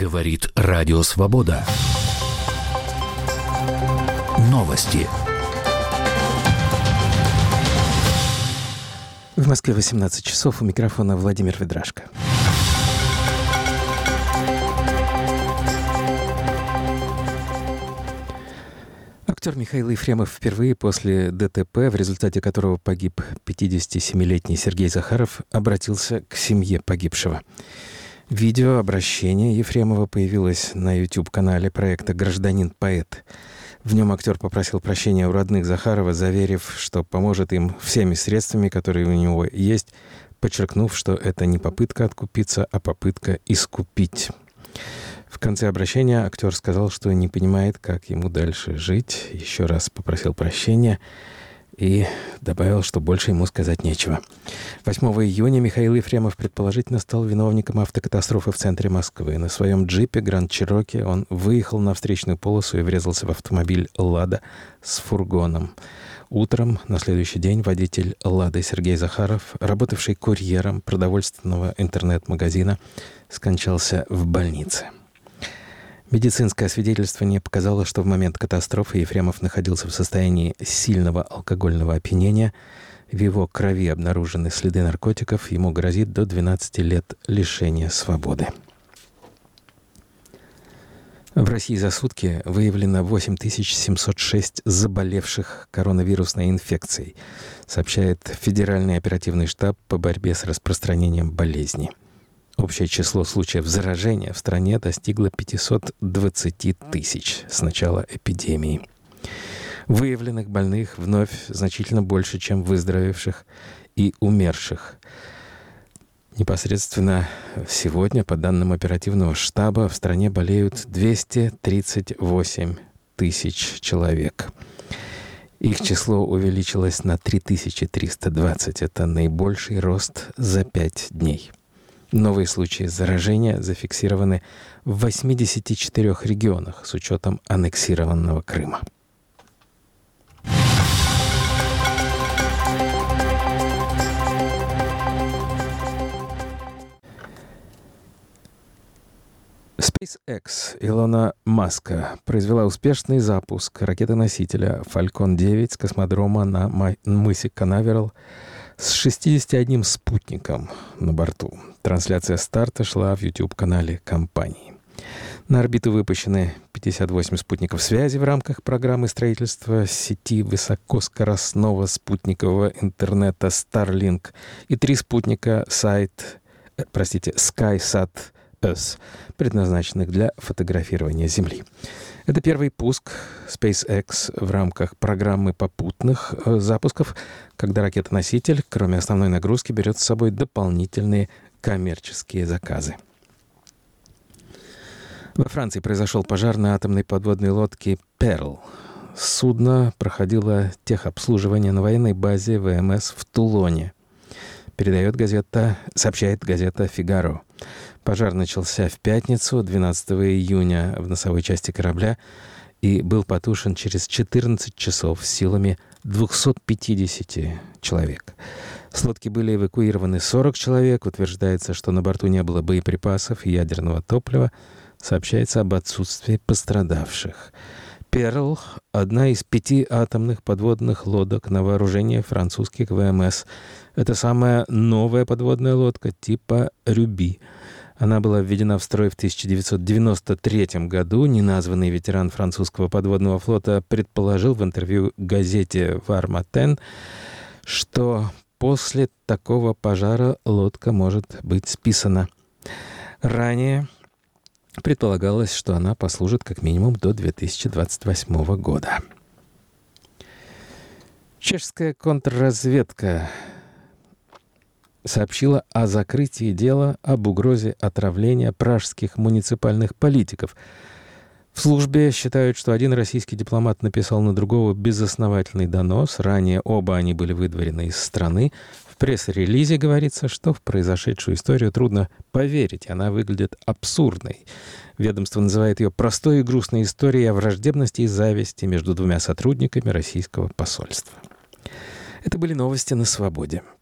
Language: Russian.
Говорит Радио Свобода. Новости. В Москве 18 часов. У микрофона Владимир Ведрашко. Актер Михаил Ефремов впервые после ДТП, в результате которого погиб 57-летний Сергей Захаров, обратился к семье погибшего. Видеообращение Ефремова появилось на YouTube-канале проекта «Гражданин-поэт». В нем актер попросил прощения у родных Захарова, заверив, что поможет им всеми средствами, которые у него есть, подчеркнув, что это не попытка откупиться, а попытка искупить. В конце обращения актер сказал, что не понимает, как ему дальше жить, еще раз попросил прощения и добавил, что больше ему сказать нечего. 8 июня Михаил Ефремов предположительно стал виновником автокатастрофы в центре Москвы. На своем джипе Гранд Чироки он выехал на встречную полосу и врезался в автомобиль «Лада» с фургоном. Утром на следующий день водитель «Лады» Сергей Захаров, работавший курьером продовольственного интернет-магазина, скончался в больнице. Медицинское освидетельствование показало, что в момент катастрофы Ефремов находился в состоянии сильного алкогольного опьянения. В его крови обнаружены следы наркотиков. Ему грозит до 12 лет лишения свободы. В России за сутки выявлено 8706 заболевших коронавирусной инфекцией, сообщает Федеральный оперативный штаб по борьбе с распространением болезни. Общее число случаев заражения в стране достигло 520 тысяч с начала эпидемии. Выявленных больных вновь значительно больше, чем выздоровевших и умерших. Непосредственно сегодня, по данным оперативного штаба, в стране болеют 238 тысяч человек. Их число увеличилось на 3320. Это наибольший рост за 5 дней. Новые случаи заражения зафиксированы в 84 регионах с учетом аннексированного Крыма. SpaceX Илона Маска произвела успешный запуск ракеты-носителя Falcon 9 с космодрома на мысе Канаверал с 61 спутником на борту. Трансляция старта шла в YouTube-канале компании. На орбиту выпущены 58 спутников связи в рамках программы строительства сети высокоскоростного спутникового интернета Starlink и 3 спутника SkySat-S, предназначенных для фотографирования Земли. Это первый пуск SpaceX в рамках программы попутных запусков, когда ракета-носитель, кроме основной нагрузки, берет с собой дополнительные коммерческие заказы. Во Франции произошел пожар на атомной подводной лодке «Перл». Судно проходило техобслуживание на военной базе ВМС в Тулоне. Сообщает газета «Фигаро». Пожар начался в пятницу, 12 июня, в носовой части корабля и был потушен через 14 часов силами 250 человек. С лодки были эвакуированы 40 человек. Утверждается, что на борту не было боеприпасов и ядерного топлива. Сообщается об отсутствии пострадавших. «Перл» — одна из 5 атомных подводных лодок на вооружении французских ВМС. Это самая новая подводная лодка типа «Рюби». Она была введена в строй в 1993 году. Неназванный ветеран французского подводного флота предположил в интервью газете «Вар-Матен», что после такого пожара лодка может быть списана. Ранее предполагалось, что она послужит как минимум до 2028 года. Чешская контрразведка сообщила о закрытии дела об угрозе отравления пражских муниципальных политиков. В службе считают, что один российский дипломат написал на другого безосновательный донос. Ранее оба они были выдворены из страны. В пресс-релизе говорится, что в произошедшую историю трудно поверить. Она выглядит абсурдной. Ведомство называет ее простой и грустной историей о враждебности и зависти между 2 сотрудниками российского посольства. Это были новости на «Свободе».